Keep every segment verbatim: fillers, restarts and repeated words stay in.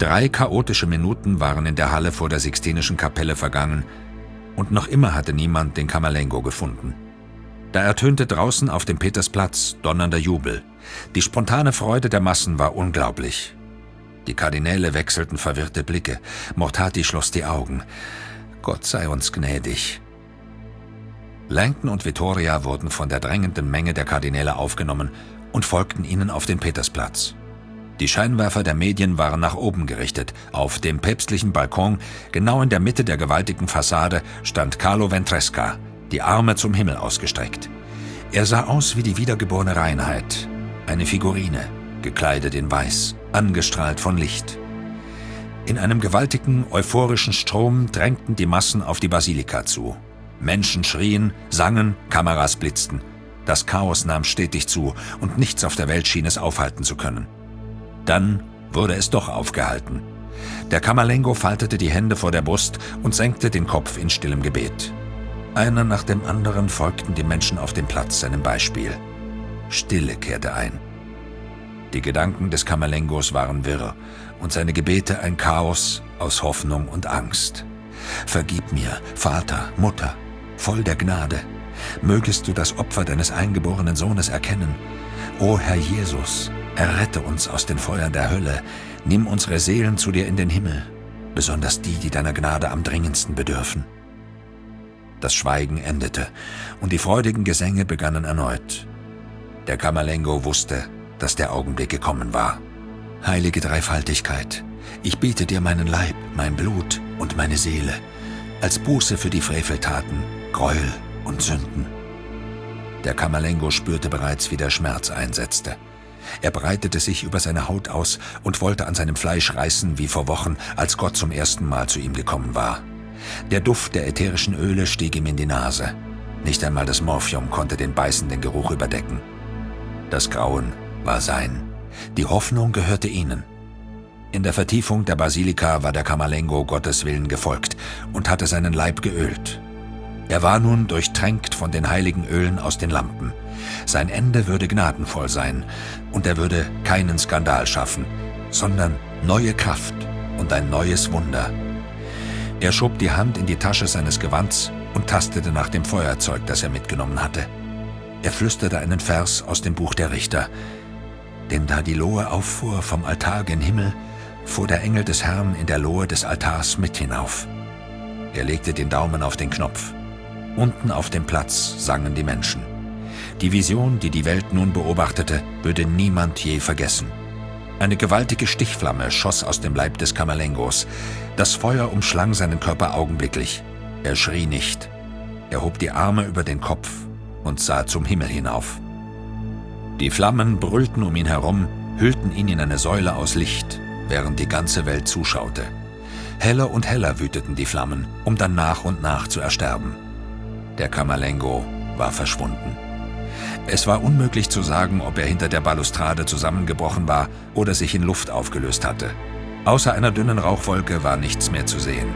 Drei chaotische Minuten waren in der Halle vor der Sixtinischen Kapelle vergangen, und noch immer hatte niemand den Camerlengo gefunden. Da ertönte draußen auf dem Petersplatz donnernder Jubel. Die spontane Freude der Massen war unglaublich. Die Kardinäle wechselten verwirrte Blicke. Mortati schloss die Augen. Gott sei uns gnädig. Langton und Vittoria wurden von der drängenden Menge der Kardinäle aufgenommen und folgten ihnen auf den Petersplatz. Die Scheinwerfer der Medien waren nach oben gerichtet. Auf dem päpstlichen Balkon, genau in der Mitte der gewaltigen Fassade, stand Carlo Ventresca, die Arme zum Himmel ausgestreckt. Er sah aus wie die wiedergeborene Reinheit, eine Figurine, gekleidet in Weiß, angestrahlt von Licht. In einem gewaltigen, euphorischen Strom drängten die Massen auf die Basilika zu. Menschen schrien, sangen, Kameras blitzten. Das Chaos nahm stetig zu, und nichts auf der Welt schien es aufhalten zu können. Dann wurde es doch aufgehalten. Der Camerlengo faltete die Hände vor der Brust und senkte den Kopf in stillem Gebet. Einer nach dem anderen folgten die Menschen auf dem Platz seinem Beispiel. Stille kehrte ein. Die Gedanken des Camerlengos waren wirr und seine Gebete ein Chaos aus Hoffnung und Angst. Vergib mir, Vater, Mutter, voll der Gnade, mögest du das Opfer deines eingeborenen Sohnes erkennen. O Herr Jesus, errette uns aus den Feuern der Hölle, nimm unsere Seelen zu dir in den Himmel, besonders die, die deiner Gnade am dringendsten bedürfen. Das Schweigen endete, und die freudigen Gesänge begannen erneut. Der Camerlengo wusste, dass der Augenblick gekommen war. Heilige Dreifaltigkeit, ich biete dir meinen Leib, mein Blut und meine Seele, als Buße für die Freveltaten, Gräuel und Sünden. Der Camerlengo spürte bereits, wie der Schmerz einsetzte. Er breitete sich über seine Haut aus und wollte an seinem Fleisch reißen wie vor Wochen, als Gott zum ersten Mal zu ihm gekommen war. Der Duft der ätherischen Öle stieg ihm in die Nase. Nicht einmal das Morphium konnte den beißenden Geruch überdecken. Das Grauen war sein. Die Hoffnung gehörte ihnen. In der Vertiefung der Basilika war der Camerlengo Gottes Willen gefolgt und hatte seinen Leib geölt. Er war nun durchtränkt von den heiligen Ölen aus den Lampen. Sein Ende würde gnadenvoll sein, und er würde keinen Skandal schaffen, sondern neue Kraft und ein neues Wunder. Er schob die Hand in die Tasche seines Gewands und tastete nach dem Feuerzeug, das er mitgenommen hatte. Er flüsterte einen Vers aus dem Buch der Richter. Denn da die Lohe auffuhr vom Altar gen Himmel, fuhr der Engel des Herrn in der Lohe des Altars mit hinauf. Er legte den Daumen auf den Knopf. Unten auf dem Platz sangen die Menschen. Die Vision, die die Welt nun beobachtete, würde niemand je vergessen. Eine gewaltige Stichflamme schoss aus dem Leib des Camerlengos. Das Feuer umschlang seinen Körper augenblicklich. Er schrie nicht. Er hob die Arme über den Kopf und sah zum Himmel hinauf. Die Flammen brüllten um ihn herum, hüllten ihn in eine Säule aus Licht, während die ganze Welt zuschaute. Heller und heller wüteten die Flammen, um dann nach und nach zu ersterben. Der Camerlengo war verschwunden. Es war unmöglich zu sagen, ob er hinter der Balustrade zusammengebrochen war oder sich in Luft aufgelöst hatte. Außer einer dünnen Rauchwolke war nichts mehr zu sehen.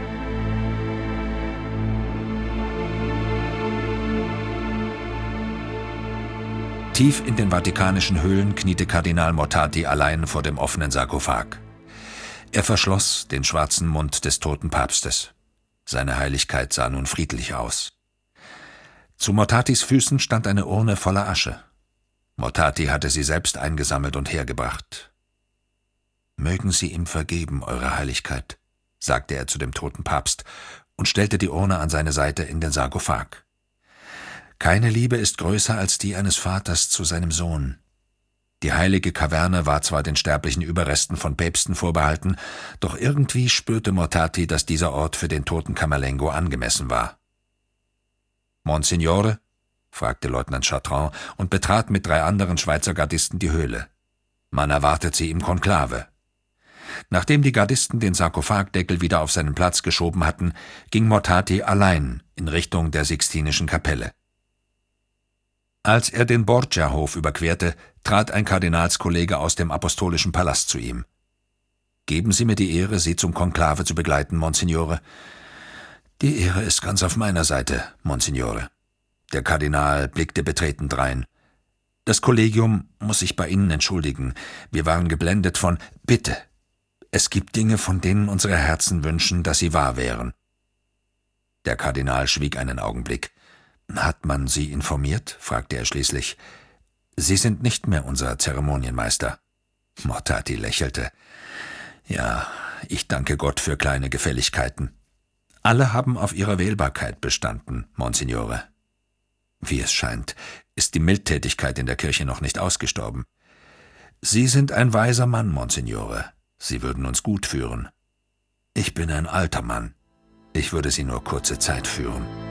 Tief in den vatikanischen Höhlen kniete Kardinal Mortati allein vor dem offenen Sarkophag. Er verschloss den schwarzen Mund des toten Papstes. Seine Heiligkeit sah nun friedlich aus. Zu Mortatis Füßen stand eine Urne voller Asche. Mortati hatte sie selbst eingesammelt und hergebracht. »Mögen Sie ihm vergeben, Eure Heiligkeit«, sagte er zu dem toten Papst und stellte die Urne an seine Seite in den Sarkophag. Keine Liebe ist größer als die eines Vaters zu seinem Sohn. Die heilige Kaverne war zwar den sterblichen Überresten von Päpsten vorbehalten, doch irgendwie spürte Mortati, dass dieser Ort für den toten Camerlengo angemessen war. »Monsignore?« fragte Leutnant Chartrand und betrat mit drei anderen Schweizer Gardisten die Höhle. Man erwartet sie im Konklave. Nachdem die Gardisten den Sarkophagdeckel wieder auf seinen Platz geschoben hatten, ging Mortati allein in Richtung der Sixtinischen Kapelle. Als er den Borgia-Hof überquerte, trat ein Kardinalskollege aus dem Apostolischen Palast zu ihm. »Geben Sie mir die Ehre, Sie zum Konklave zu begleiten, Monsignore.« »Die Ehre ist ganz auf meiner Seite, Monsignore.« Der Kardinal blickte betreten drein. »Das Kollegium muss sich bei Ihnen entschuldigen. Wir waren geblendet von... Bitte, Es gibt Dinge, von denen unsere Herzen wünschen, dass sie wahr wären.« Der Kardinal schwieg einen Augenblick. »Hat man Sie informiert?« fragte er schließlich. »Sie sind nicht mehr unser Zeremonienmeister.« Mortati lächelte. »Ja, ich danke Gott für kleine Gefälligkeiten. Alle haben auf ihre Wählbarkeit bestanden, Monsignore. Wie es scheint, ist die Mildtätigkeit in der Kirche noch nicht ausgestorben. Sie sind ein weiser Mann, Monsignore. Sie würden uns gut führen. Ich bin ein alter Mann. Ich würde Sie nur kurze Zeit führen.«